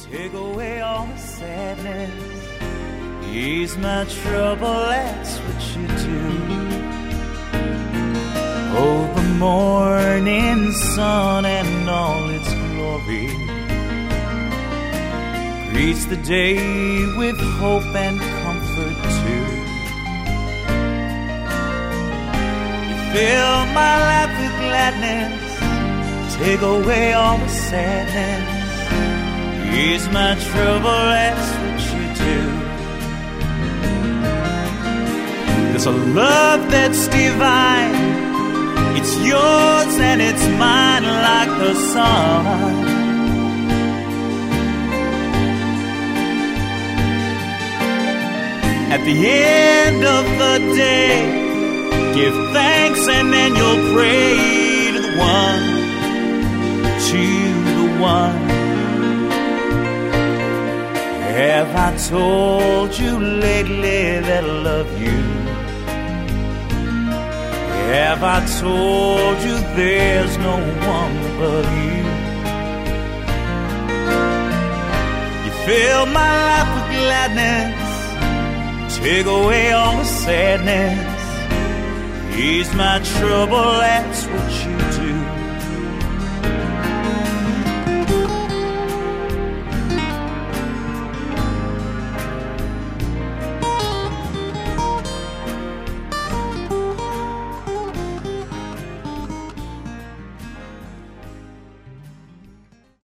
take away all the sadness, ease my trouble, that's what you do. Oh, the morning sun and all its glory greets the day with hope and comfort too. You fill my life with gladness, take away all the sadness, ease my trouble, that's what you do. There's a love that's divine, it's yours and it's mine like the sun. At the end of the day, give thanks and then you'll pray to the one, to the one. Have I told you lately that I love you? Have I told you there's no one but you? You fill my life with gladness, take away all the sadness, ease my trouble, that's what you do.